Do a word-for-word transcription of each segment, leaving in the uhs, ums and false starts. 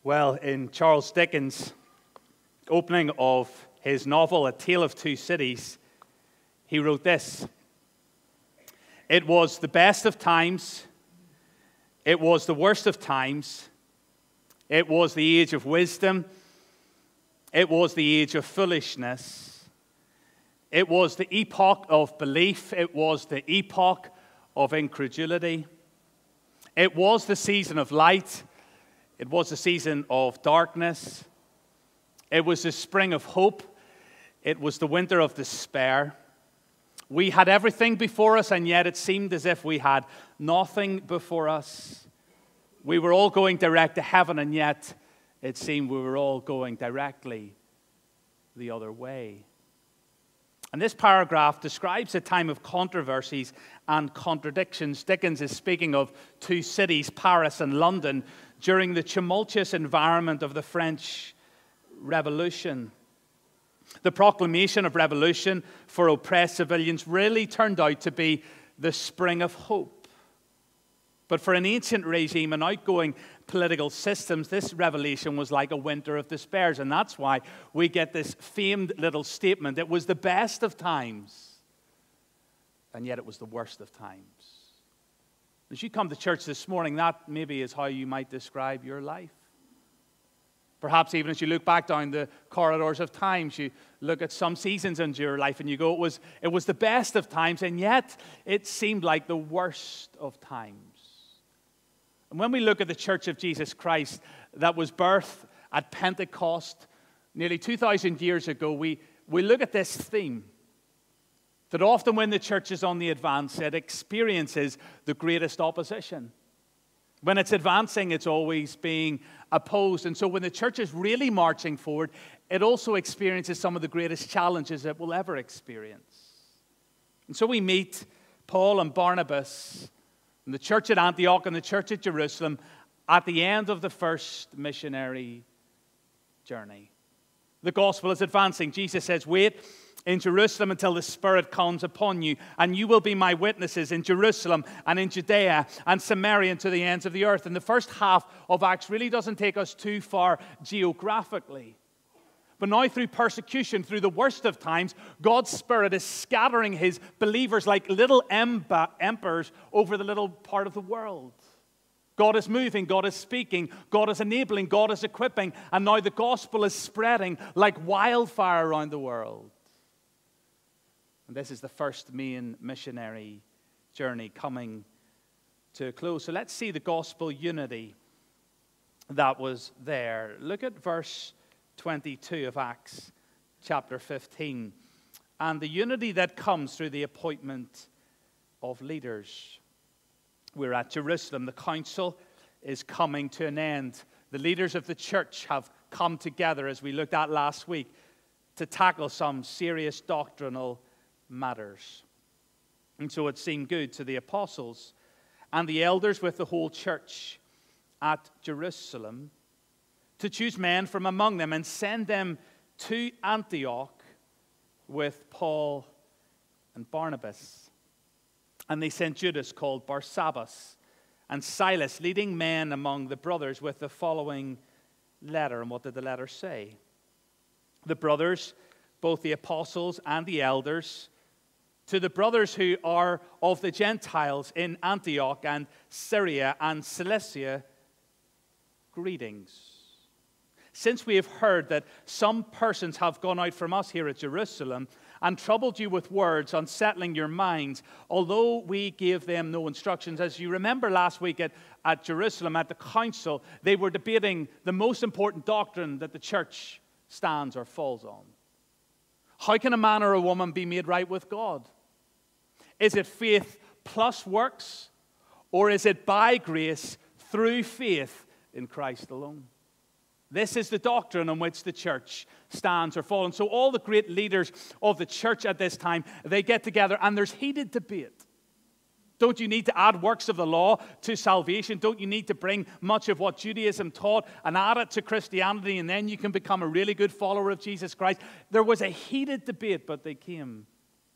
Well, in Charles Dickens' opening of his novel, A Tale of Two Cities, he wrote this: "It was the best of times, it was the worst of times, it was the age of wisdom, it was the age of foolishness, it was the epoch of belief, it was the epoch of incredulity, it was the season of light, it was the season of darkness, it was the spring of hope, it was the winter of despair. We had everything before us, and yet it seemed as if we had nothing before us. We were all going direct to heaven, and yet it seemed we were all going directly the other way." And this paragraph describes a time of controversies and contradictions. Dickens is speaking of two cities, Paris and London, during the tumultuous environment of the French Revolution. The proclamation of revolution for oppressed civilians really turned out to be the spring of hope. But for an ancient regime and outgoing political systems, this revelation was like a winter of despair. And that's why we get this famed little statement: it was the best of times, and yet it was the worst of times. As you come to church this morning, that maybe is how you might describe your life. Perhaps even as you look back down the corridors of times, you look at some seasons into your life and you go, it was, it was the best of times, and yet it seemed like the worst of times. And when we look at the Church of Jesus Christ that was birthed at Pentecost nearly two thousand years ago, we, we look at this theme that often when the church is on the advance, it experiences the greatest opposition. When it's advancing, it's always being opposed. And so when the church is really marching forward, it also experiences some of the greatest challenges it will ever experience. And so we meet Paul and Barnabas and the church at Antioch and the church at Jerusalem at the end of the first missionary journey. The gospel is advancing. Jesus says, "Wait in Jerusalem until the Spirit comes upon you, and you will be my witnesses in Jerusalem and in Judea and Samaria and to the ends of the earth." And the first half of Acts really doesn't take us too far geographically. But now through persecution, through the worst of times, God's Spirit is scattering His believers like little emperors over the little part of the world. God is moving, God is speaking, God is enabling, God is equipping, and now the gospel is spreading like wildfire around the world. And this is the first main missionary journey coming to a close. So let's see the gospel unity that was there. Look at verse twenty-two of Acts chapter fifteen. And the unity that comes through the appointment of leaders. We're at Jerusalem. The council is coming to an end. The leaders of the church have come together, as we looked at last week, to tackle some serious doctrinal matters. And so it seemed good to the apostles and the elders with the whole church at Jerusalem to choose men from among them and send them to Antioch with Paul and Barnabas. And they sent Judas, called Barsabbas, and Silas, leading men among the brothers, with the following letter. And what did the letter say? The brothers, both the apostles and the elders, to the brothers who are of the Gentiles in Antioch and Syria and Cilicia, greetings. Since we have heard that some persons have gone out from us here at Jerusalem and troubled you with words, unsettling your minds, although we gave them no instructions. As you remember last week at, at Jerusalem, at the council, they were debating the most important doctrine that the church stands or falls on. How can a man or a woman be made right with God? Is it faith plus works, or is it by grace through faith in Christ alone? This is the doctrine on which the church stands or falls. And so all the great leaders of the church at this time, they get together and there's heated debate. Don't you need to add works of the law to salvation? Don't you need to bring much of what Judaism taught and add it to Christianity, and then you can become a really good follower of Jesus Christ? There was a heated debate, but they came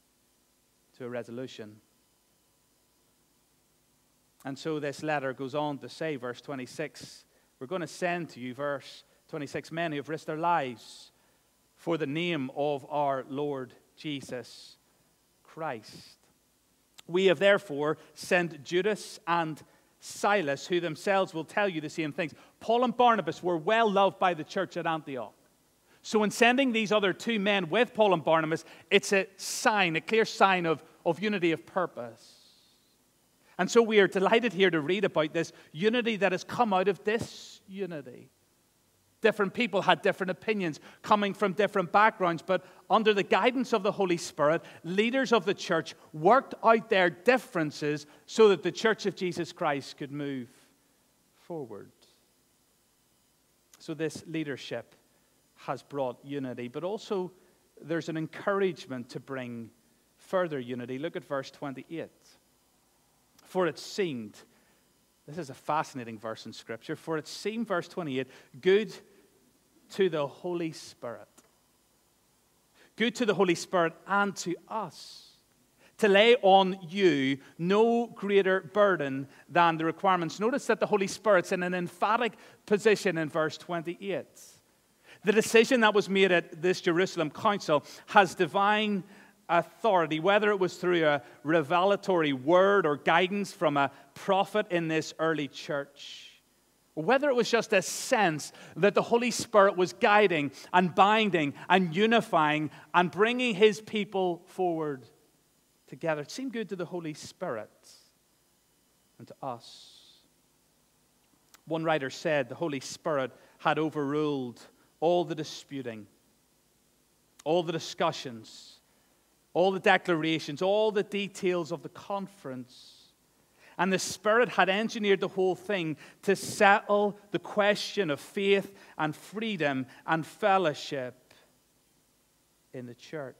to a resolution. And so this letter goes on to say, verse twenty-six, we're going to send to you, verse twenty-six, men who have risked their lives for the name of our Lord Jesus Christ. We have therefore sent Judas and Silas, who themselves will tell you the same things. Paul and Barnabas were well loved by the church at Antioch. So in sending these other two men with Paul and Barnabas, it's a sign, a clear sign of, of unity of purpose. And so we are delighted here to read about this unity that has come out of disunity. Different people had different opinions, coming from different backgrounds, but under the guidance of the Holy Spirit, leaders of the church worked out their differences so that the church of Jesus Christ could move forward. So this leadership has brought unity, but also there's an encouragement to bring further unity. Look at verse twenty-eight. For it seemed, this is a fascinating verse in Scripture, for it seemed, verse twenty-eight, good to the Holy Spirit. Good to the Holy Spirit and to us to lay on you no greater burden than the requirements. Notice that the Holy Spirit's in an emphatic position in verse twenty-eight. The decision that was made at this Jerusalem council has divine authority, whether it was through a revelatory word or guidance from a prophet in this early church, or whether it was just a sense that the Holy Spirit was guiding and binding and unifying and bringing his people forward together. It seemed good to the Holy Spirit and to us. One writer said the Holy Spirit had overruled all the disputing, all the discussions, all the declarations, all the details of the conference. And the Spirit had engineered the whole thing to settle the question of faith and freedom and fellowship in the church.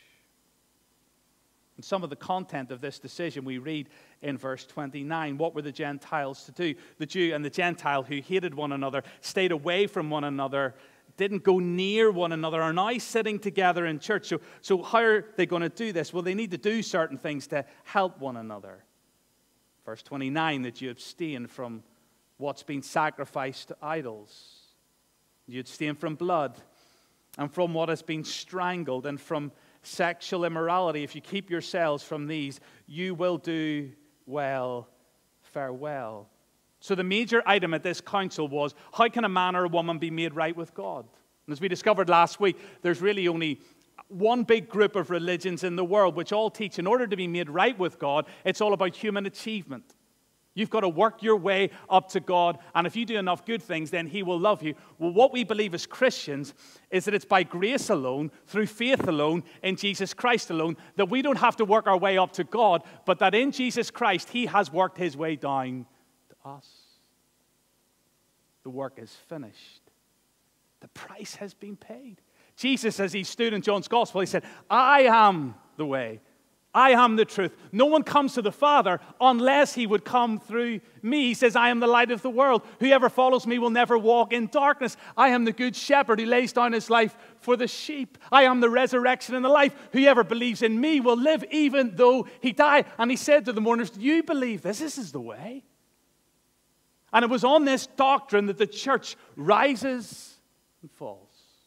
And some of the content of this decision we read in verse twenty-nine. What were the Gentiles to do? The Jew and the Gentile who hated one another, stayed away from one another, didn't go near one another, are now sitting together in church. So, so how are they going to do this? Well, they need to do certain things to help one another. Verse twenty-nine, that you abstain from what's been sacrificed to idols. You abstain from blood and from what has been strangled and from sexual immorality. If you keep yourselves from these, you will do well. Farewell. So the major item at this council was, how can a man or a woman be made right with God? And as we discovered last week, there's really only one big group of religions in the world which all teach in order to be made right with God, it's all about human achievement. You've got to work your way up to God, and if you do enough good things, then he will love you. Well, what we believe as Christians is that it's by grace alone, through faith alone, in Jesus Christ alone, that we don't have to work our way up to God, but that in Jesus Christ, he has worked his way down to us. The work is finished. The price has been paid. Jesus, as he stood in John's Gospel, he said, I am the way. I am the truth. No one comes to the Father unless he would come through me. He says, I am the light of the world. Whoever follows me will never walk in darkness. I am the good shepherd who lays down his life for the sheep. I am the resurrection and the life. Whoever believes in me will live even though he die. And he said to the mourners, do you believe this? This is the way. And it was on this doctrine that the church rises and falls.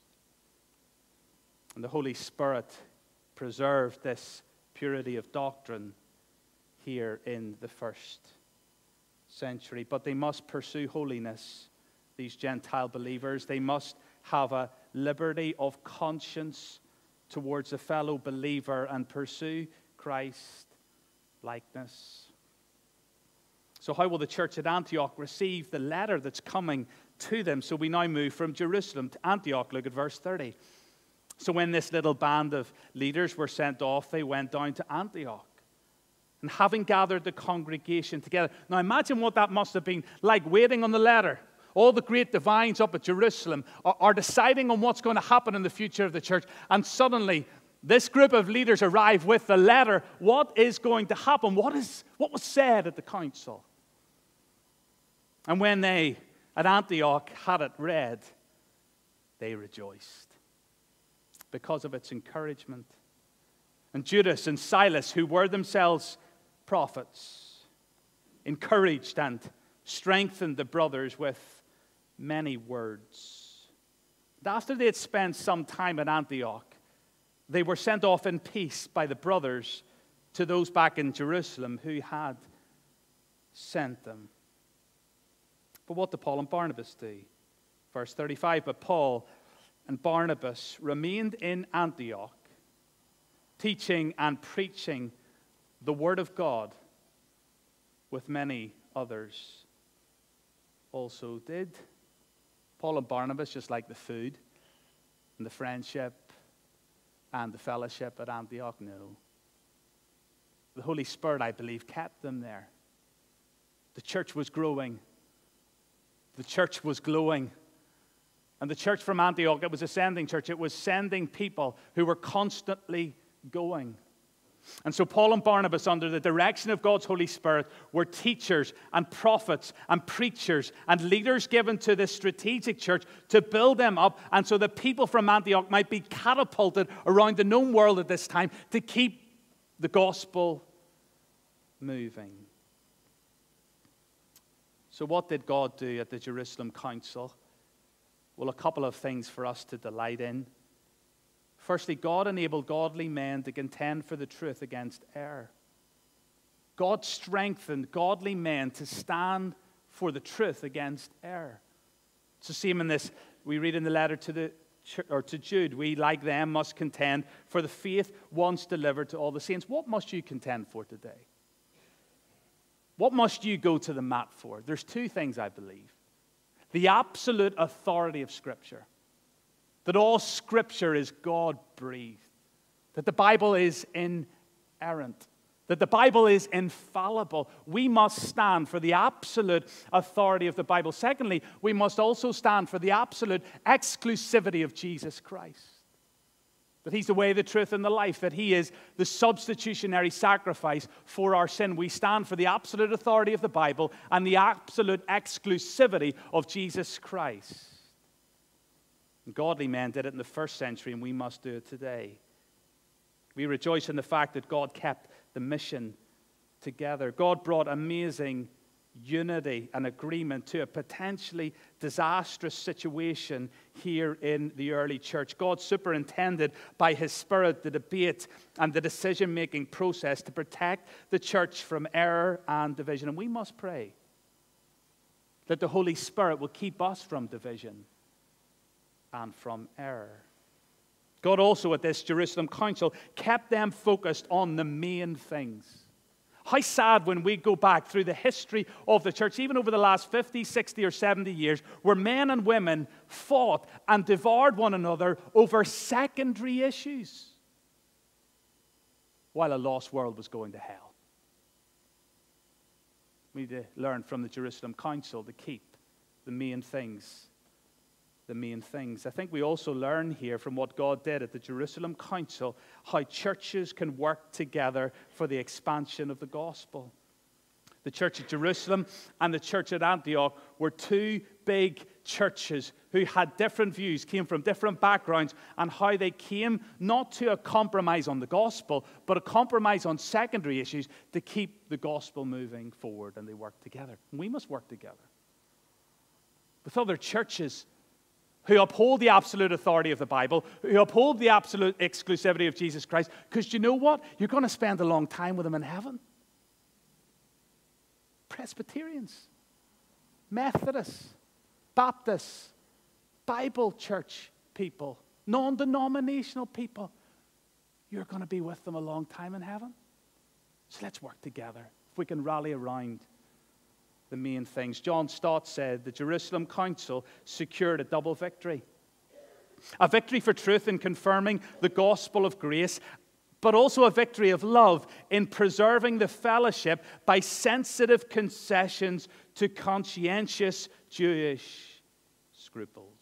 And the Holy Spirit preserved this purity of doctrine here in the first century. But they must pursue holiness, these Gentile believers. They must have a liberty of conscience towards a fellow believer and pursue Christ likeness. So how will the church at Antioch receive the letter that's coming to them? So we now move from Jerusalem to Antioch. Look at verse thirty. So when this little band of leaders were sent off, they went down to Antioch. And having gathered the congregation together. Now imagine what that must have been like, waiting on the letter. All the great divines up at Jerusalem are, are deciding on what's going to happen in the future of the church. And suddenly, this group of leaders arrive with the letter. What is going to happen? What is what was said at the council? And when they, at Antioch, had it read, they rejoiced because of its encouragement. And Judas and Silas, who were themselves prophets, encouraged and strengthened the brothers with many words. And after they had spent some time at Antioch, they were sent off in peace by the brothers to those back in Jerusalem who had sent them. But what did Paul and Barnabas do? Verse thirty-five, but Paul and Barnabas remained in Antioch, teaching and preaching the word of God with many others also did. Paul and Barnabas just like the food and the friendship and the fellowship at Antioch? No. The Holy Spirit, I believe, kept them there. The church was growing. The church was glowing. And the church from Antioch, it was a sending church. It was sending people who were constantly going. And so Paul and Barnabas, under the direction of God's Holy Spirit, were teachers and prophets and preachers and leaders given to this strategic church to build them up, and so the people from Antioch might be catapulted around the known world at this time to keep the gospel moving. So what did God do at the Jerusalem Council? Well, a couple of things for us to delight in. Firstly, God enabled godly men to contend for the truth against error. God strengthened godly men to stand for the truth against error. It's the same in this. We read in the letter to the or to Jude, we, like them, must contend for the faith once delivered to all the saints. What must you contend for today? What must you go to the mat for? There's two things, I believe. The absolute authority of Scripture. That all Scripture is God-breathed. That the Bible is inerrant. That the Bible is infallible. We must stand for the absolute authority of the Bible. Secondly, we must also stand for the absolute exclusivity of Jesus Christ. That He's the way, the truth, and the life. That He is the substitutionary sacrifice for our sin. We stand for the absolute authority of the Bible and the absolute exclusivity of Jesus Christ. And godly men did it in the first century, and we must do it today. We rejoice in the fact that God kept the mission together. God brought amazing unity and agreement to a potentially disastrous situation here in the early church. God superintended by His Spirit the debate and the decision-making process to protect the church from error and division. And we must pray that the Holy Spirit will keep us from division and from error. God also at this Jerusalem council kept them focused on the main things. How sad when we go back through the history of the church, even over the last fifty, sixty, or seventy years, where men and women fought and devoured one another over secondary issues while a lost world was going to hell. We need to learn from the Jerusalem council to keep the main things the main things. I think we also learn here from what God did at the Jerusalem Council how churches can work together for the expansion of the gospel. The church at Jerusalem and the church at Antioch were two big churches who had different views, came from different backgrounds, and how they came not to a compromise on the gospel, but a compromise on secondary issues to keep the gospel moving forward, and they worked together. And we must work together with other churches who uphold the absolute authority of the Bible, who uphold the absolute exclusivity of Jesus Christ, because you know what? You're going to spend a long time with Him in heaven. Presbyterians, Methodists, Baptists, Bible church people, non-denominational people, you're going to be with them a long time in heaven. So let's work together. If we can rally around the main things. John Stott said the Jerusalem Council secured a double victory. A victory for truth in confirming the gospel of grace, but also a victory of love in preserving the fellowship by sensitive concessions to conscientious Jewish scruples.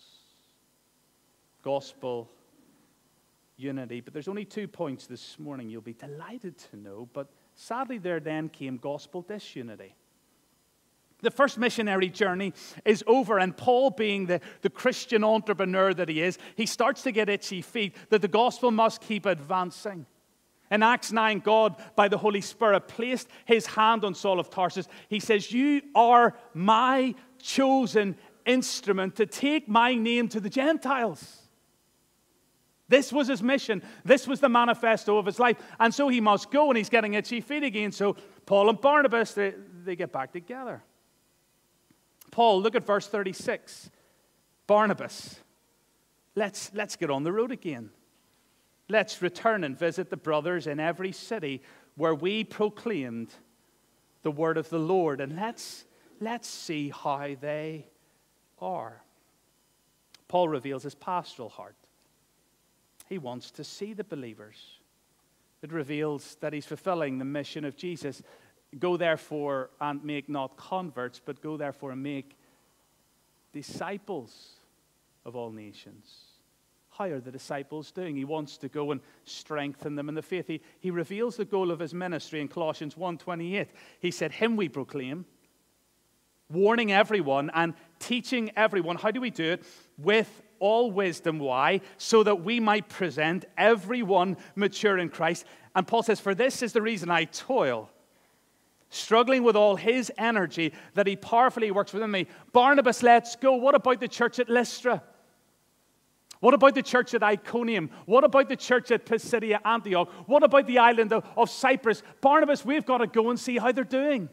Gospel unity. But there's only two points this morning you'll be delighted to know, but sadly there then came gospel disunity. The first missionary journey is over, and Paul, being the, the Christian entrepreneur that he is, he starts to get itchy feet that the gospel must keep advancing. In Acts nine, God, by the Holy Spirit, placed His hand on Saul of Tarsus. He says, "You are my chosen instrument to take my name to the Gentiles. This was his mission. This was the manifesto of his life. And so he must go, and he's getting itchy feet again. So Paul and Barnabas, they, they get back together. Paul, look at verse thirty-six. Barnabas, let's, let's get on the road again. Let's return and visit the brothers in every city where we proclaimed the word of the Lord. And let's, let's see how they are. Paul reveals his pastoral heart. He wants to see the believers. It reveals that he's fulfilling the mission of Jesus. Go therefore and make not converts, but go therefore and make disciples of all nations. How are the disciples doing? He wants to go and strengthen them in the faith. He, he reveals the goal of his ministry in Colossians one twenty-eight. He said, him we proclaim, warning everyone and teaching everyone. How do we do it? With all wisdom. Why? So that we might present everyone mature in Christ. And Paul says, for this is the reason I toil, struggling with all his energy, that he powerfully works within me. Barnabas, let's go. What about the church at Lystra? What about the church at Iconium? What about the church at Pisidia Antioch? What about the island of, of Cyprus? Barnabas, we've got to go and see how they're doing.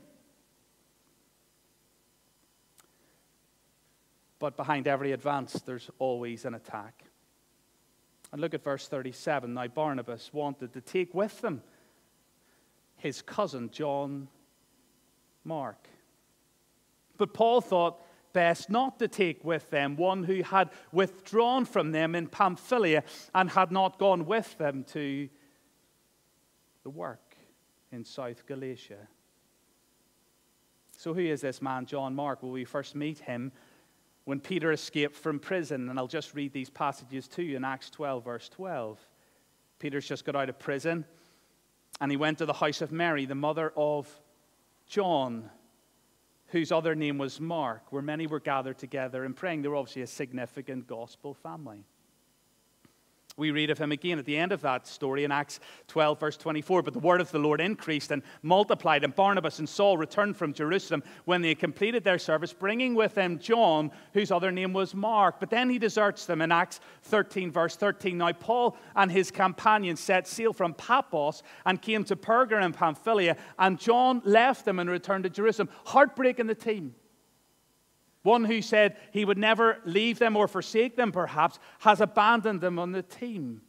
But behind every advance, there's always an attack. And look at verse thirty-seven. Now Barnabas wanted to take with them his cousin John Mark. But Paul thought best not to take with them one who had withdrawn from them in Pamphylia and had not gone with them to the work in South Galatia. So who is this man, John Mark? Well, we first meet him when Peter escaped from prison. And I'll just read these passages to you in Acts twelve, verse twelve. Peter's just got out of prison, and he went to the house of Mary, the mother of John, whose other name was Mark, where many were gathered together and praying. They were obviously a significant gospel family. We read of him again at the end of that story in Acts twelve, verse twenty-four. But the word of the Lord increased and multiplied, and Barnabas and Saul returned from Jerusalem when they had completed their service, bringing with them John, whose other name was Mark. But then he deserts them in Acts thirteen, verse thirteen. Now Paul and his companions set sail from Paphos and came to Perga in Pamphylia, and John left them and returned to Jerusalem. Heartbreak in the team. One who said he would never leave them or forsake them, perhaps, has abandoned them on the team.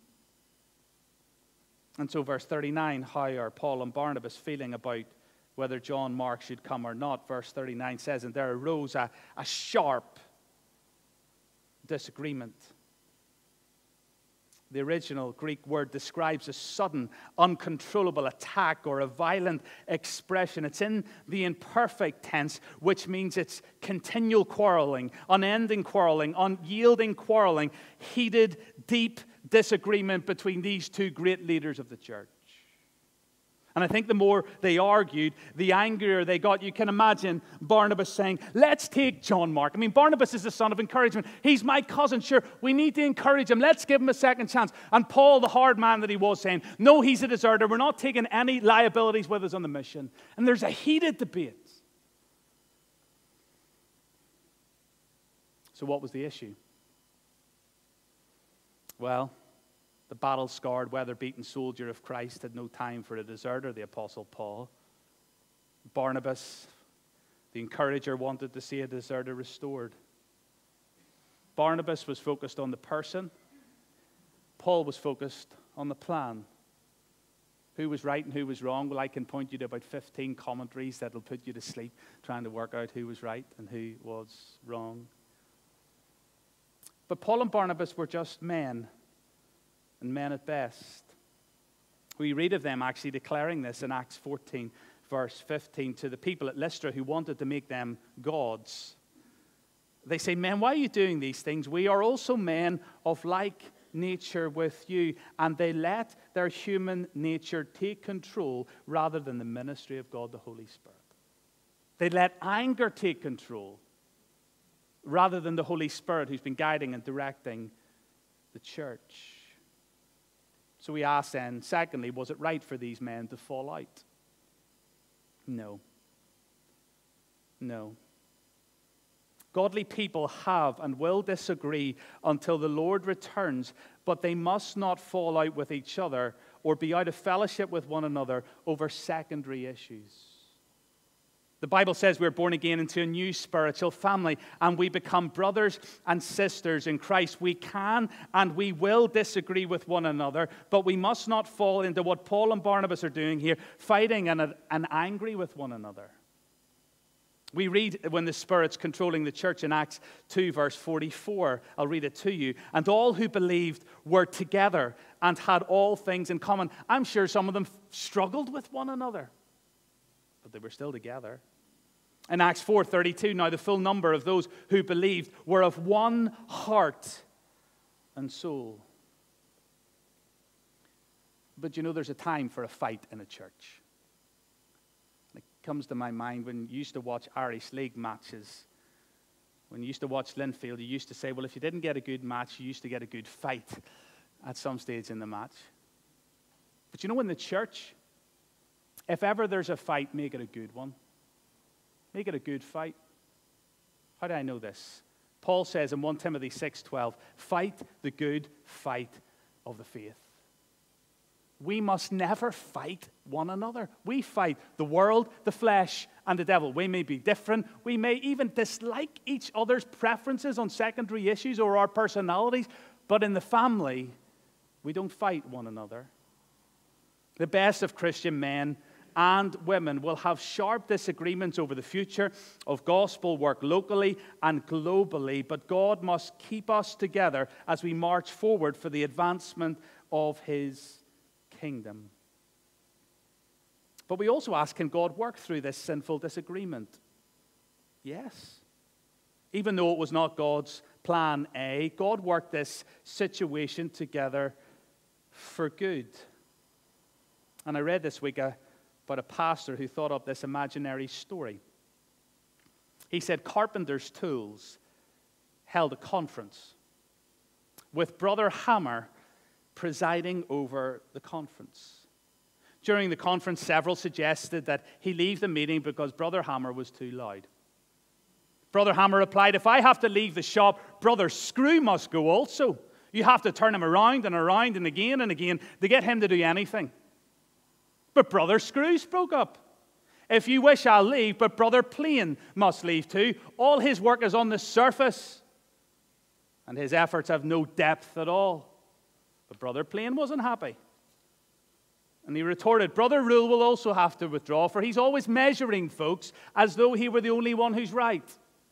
And so verse thirty-nine, how are Paul and Barnabas feeling about whether John Mark should come or not? Verse thirty-nine says, and there arose a, a sharp disagreement. The original Greek word describes a sudden, uncontrollable attack or a violent expression. It's in the imperfect tense, which means it's continual quarreling, unending quarreling, unyielding quarreling, heated, deep disagreement between these two great leaders of the church. And I think the more they argued, the angrier they got. You can imagine Barnabas saying, let's take John Mark. I mean, Barnabas is the son of encouragement. He's my cousin. Sure, we need to encourage him. Let's give him a second chance. And Paul, the hard man that he was, saying, no, he's a deserter. We're not taking any liabilities with us on the mission. And there's a heated debate. So what was the issue? Well, the battle-scarred, weather-beaten soldier of Christ had no time for a deserter, the Apostle Paul. Barnabas, the encourager, wanted to see a deserter restored. Barnabas was focused on the person. Paul was focused on the plan. Who was right and who was wrong? Well, I can point you to about fifteen commentaries that will put you to sleep trying to work out who was right and who was wrong. But Paul and Barnabas were just men, and men at best. We read of them actually declaring this in Acts fourteen, verse fifteen, to the people at Lystra who wanted to make them gods. They say, men, why are you doing these things? We are also men of like nature with you. And they let their human nature take control rather than the ministry of God, the Holy Spirit. They let anger take control rather than the Holy Spirit who's been guiding and directing the church. So we ask then, secondly, was it right for these men to fall out? No. No. Godly people have and will disagree until the Lord returns, but they must not fall out with each other or be out of fellowship with one another over secondary issues. The Bible says we're born again into a new spiritual family, and we become brothers and sisters in Christ. We can and we will disagree with one another, but we must not fall into what Paul and Barnabas are doing here, fighting and, and angry with one another. We read when the Spirit's controlling the church in Acts two, verse forty-four. I'll read it to you. And all who believed were together and had all things in common. I'm sure some of them struggled with one another, but they were still together. In Acts four thirty-two, now the full number of those who believed were of one heart and soul. But you know, there's a time for a fight in a church. It comes to my mind when you used to watch Irish League matches. When you used to watch Linfield, you used to say, well, if you didn't get a good match, you used to get a good fight at some stage in the match. But you know, in the church, if ever there's a fight, make it a good one. Make it a good fight. How do I know this? Paul says in First Timothy six twelve, fight the good fight of the faith. We must never fight one another. We fight the world, the flesh, and the devil. We may be different. We may even dislike each other's preferences on secondary issues or our personalities. But in the family, we don't fight one another. The best of Christian men and women will have sharp disagreements over the future of gospel work locally and globally. But God must keep us together as we march forward for the advancement of His kingdom. But we also ask, can God work through this sinful disagreement? Yes. Even though it was not God's plan A, God worked this situation together for good. And I read this week a, about a pastor who thought up this imaginary story. He said Carpenter's Tools held a conference with Brother Hammer presiding over the conference. During the conference, several suggested that he leave the meeting because Brother Hammer was too loud. Brother Hammer replied, if I have to leave the shop, Brother Screw must go also. You have to turn him around and around and again and again to get him to do anything. But Brother Screw spoke up. If you wish, I'll leave, but Brother Plain must leave too. All his work is on the surface, and his efforts have no depth at all. But Brother Plain wasn't happy. And he retorted, Brother Rule will also have to withdraw, for he's always measuring folks as though he were the only one who's right.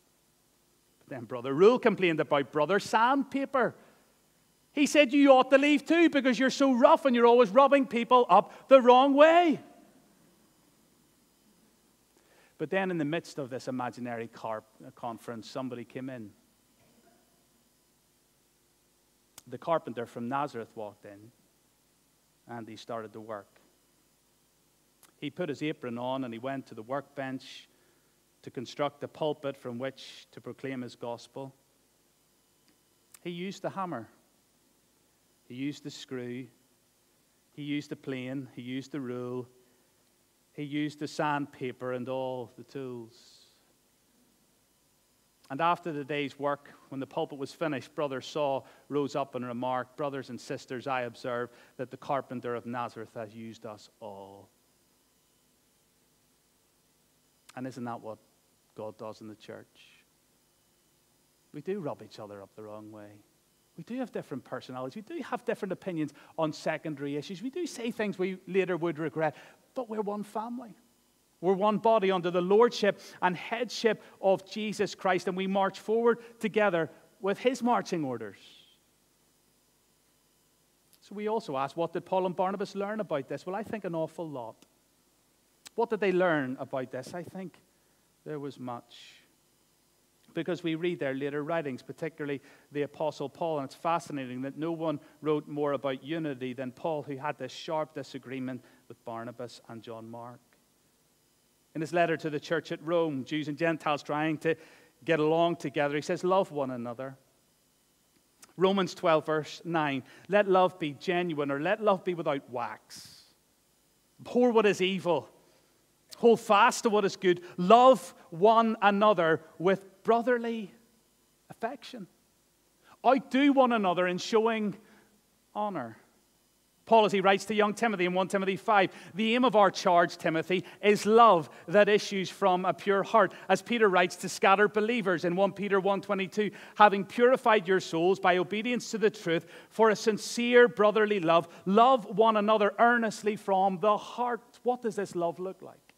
But then Brother Rule complained about Brother Sandpaper. He said, you ought to leave too because you're so rough and you're always rubbing people up the wrong way. But then in the midst of this imaginary car- conference, somebody came in. The carpenter from Nazareth walked in, and he started to work. He put his apron on, and he went to the workbench to construct a pulpit from which to proclaim his gospel. He used the hammer. He used the screw. He used the plane. He used the rule. He used the sandpaper and all the tools. And after the day's work, when the pulpit was finished, Brother Saw rose up and remarked, brothers and sisters, I observe that the carpenter of Nazareth has used us all. And isn't that what God does in the church? We do rub each other up the wrong way. We do have different personalities. We do have different opinions on secondary issues. We do say things we later would regret, but we're one family. We're one body under the lordship and headship of Jesus Christ, and we march forward together with His marching orders. So we also ask, what did Paul and Barnabas learn about this? Well, I think an awful lot. What did they learn about this? I think there was much. Because we read their later writings, particularly the Apostle Paul, and it's fascinating that no one wrote more about unity than Paul, who had this sharp disagreement with Barnabas and John Mark. In his letter to the church at Rome, Jews and Gentiles trying to get along together, he says, love one another. Romans twelve, verse nine, let love be genuine, or let love be without wax. Abhor what is evil. Hold fast to what is good. Love one another with brotherly affection. Outdo one another in showing honor. Paul, as he writes to young Timothy in First Timothy five, the aim of our charge, Timothy, is love that issues from a pure heart. As Peter writes to scattered believers in First Peter one twenty-two, having purified your souls by obedience to the truth for a sincere brotherly love, love one another earnestly from the heart. What does this love look like?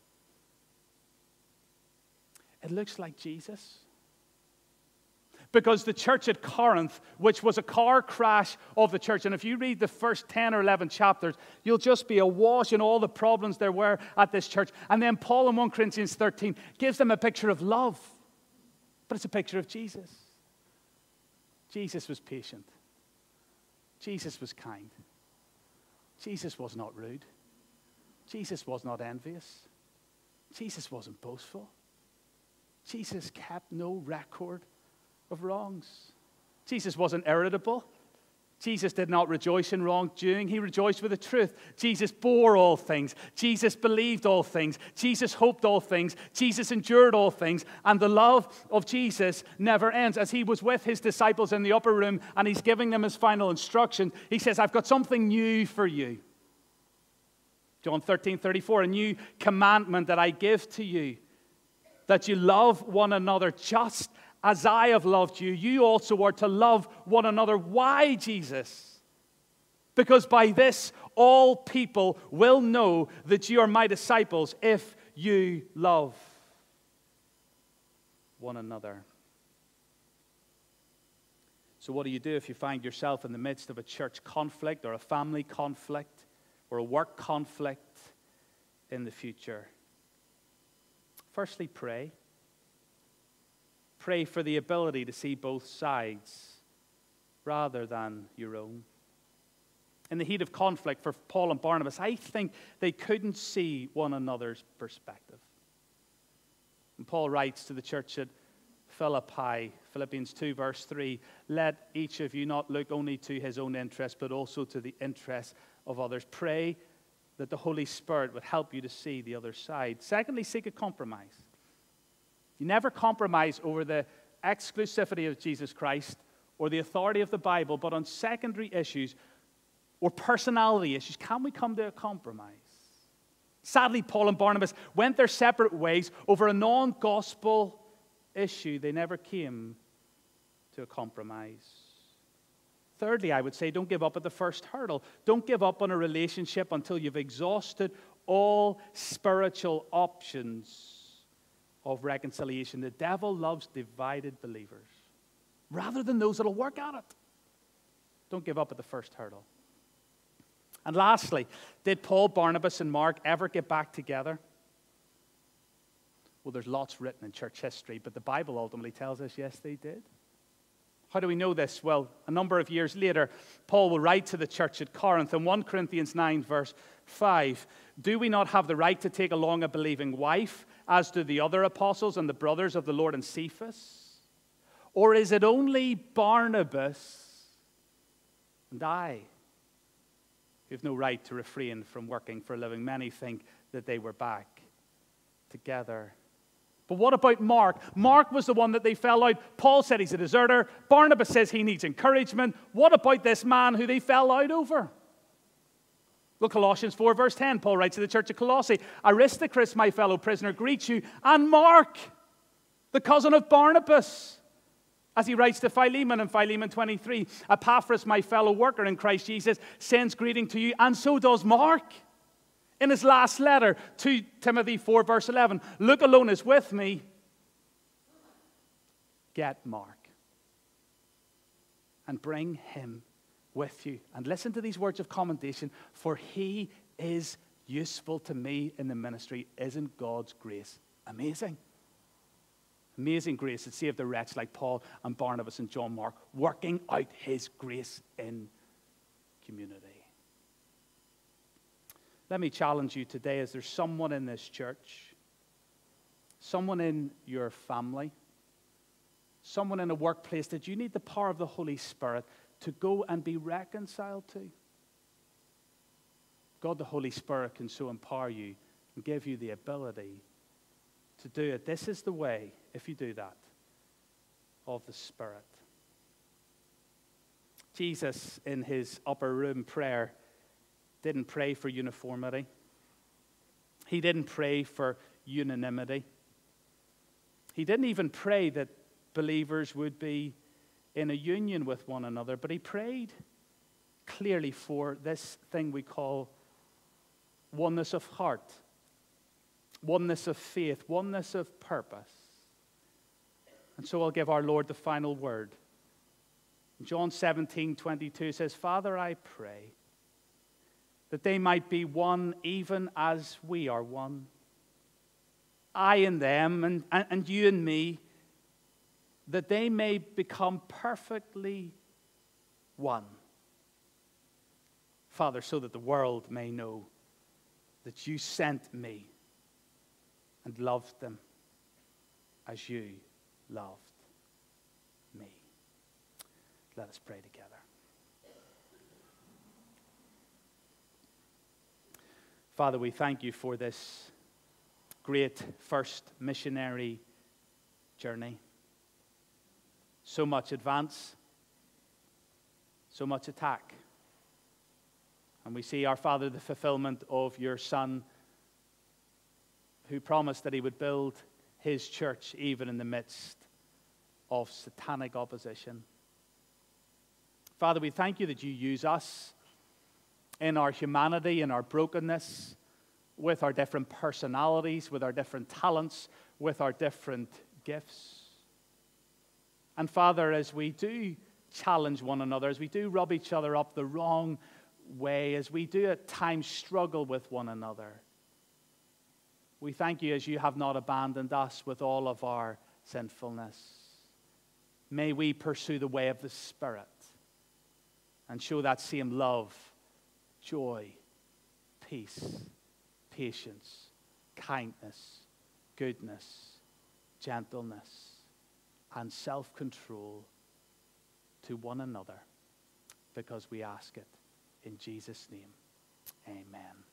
It looks like Jesus. Because the church at Corinth, which was a car crash of the church, and if you read the first ten or eleven chapters, you'll just be awash in all the problems there were at this church. And then Paul in First Corinthians thirteen gives them a picture of love, but it's a picture of Jesus. Jesus was patient. Jesus was kind. Jesus was not rude. Jesus was not envious. Jesus wasn't boastful. Jesus kept no record of wrongs. Jesus wasn't irritable. Jesus did not rejoice in wrongdoing. He rejoiced with the truth. Jesus bore all things. Jesus believed all things. Jesus hoped all things. Jesus endured all things. And the love of Jesus never ends. As he was with his disciples in the upper room and he's giving them his final instruction, he says, I've got something new for you. John thirteen thirty-four, a new commandment that I give to you, that you love one another just as I have loved you, you also are to love one another. Why, Jesus? Because by this all people will know that you are my disciples if you love one another. So what do you do if you find yourself in the midst of a church conflict or a family conflict or a work conflict in the future? Firstly, pray. Pray for the ability to see both sides rather than your own. In the heat of conflict for Paul and Barnabas, I think they couldn't see one another's perspective. And Paul writes to the church at Philippi, Philippians two, verse three, let each of you not look only to his own interest, but also to the interests of others. Pray that the Holy Spirit would help you to see the other side. Secondly, seek a compromise. You never compromise over the exclusivity of Jesus Christ or the authority of the Bible, but on secondary issues or personality issues, can we come to a compromise? Sadly, Paul and Barnabas went their separate ways over a non-gospel issue. They never came to a compromise. Thirdly, I would say don't give up at the first hurdle. Don't give up on a relationship until you've exhausted all spiritual options of reconciliation. The devil loves divided believers rather than those that will work at it. Don't give up at the first hurdle. And lastly, did Paul, Barnabas, and Mark ever get back together? Well, there's lots written in church history, but the Bible ultimately tells us, yes, they did. How do we know this? Well, a number of years later, Paul will write to the church at Corinth in First Corinthians nine, verse five. Do we not have the right to take along a believing wife, as do the other apostles and the brothers of the Lord and Cephas? Or is it only Barnabas and I who have no right to refrain from working for a living? Many think that they were back together. But what about Mark? Mark was the one that they fell out. Paul said he's a deserter. Barnabas says he needs encouragement. What about this man who they fell out over? Well, Colossians four, verse ten, Paul writes to the church of Colossae, Aristarchus, my fellow prisoner, greets you, and Mark, the cousin of Barnabas. As he writes to Philemon in Philemon twenty-three, Epaphras, my fellow worker in Christ Jesus, sends greeting to you, and so does Mark. In his last letter to Timothy four, verse eleven, Luke alone is with me. Get Mark and bring him with you. And listen to these words of commendation, for he is useful to me in the ministry. Isn't God's grace amazing? Amazing grace that saved a wretch like Paul and Barnabas and John Mark, working out his grace in community. Let me challenge you today, is there someone in this church, someone in your family, someone in a workplace that you need the power of the Holy Spirit to go and be reconciled to? God, the Holy Spirit, can so empower you and give you the ability to do it. This is the way, if you do that, of the Spirit. Jesus, in his upper room prayer, didn't pray for uniformity. He didn't pray for unanimity. He didn't even pray that believers would be in a union with one another, but he prayed clearly for this thing we call oneness of heart, oneness of faith, oneness of purpose. And so I'll give our Lord the final word. John seventeen twenty-two says, Father, I pray that they might be one even as we are one. I and them, and, and, and you and me, that they may become perfectly one. Father, so that the world may know that you sent me and loved them as you loved me. Let us pray together. Father, we thank you for this great first missionary journey. So much advance, so much attack. And we see, our Father, the fulfillment of your Son, who promised that he would build his church even in the midst of satanic opposition. Father, we thank you that you use us in our humanity, in our brokenness, with our different personalities, with our different talents, with our different gifts. And Father, as we do challenge one another, as we do rub each other up the wrong way, as we do at times struggle with one another, we thank you as you have not abandoned us with all of our sinfulness. May we pursue the way of the Spirit and show that same love, joy, peace, patience, kindness, goodness, gentleness, and self-control to one another, because we ask it in Jesus' name. Amen.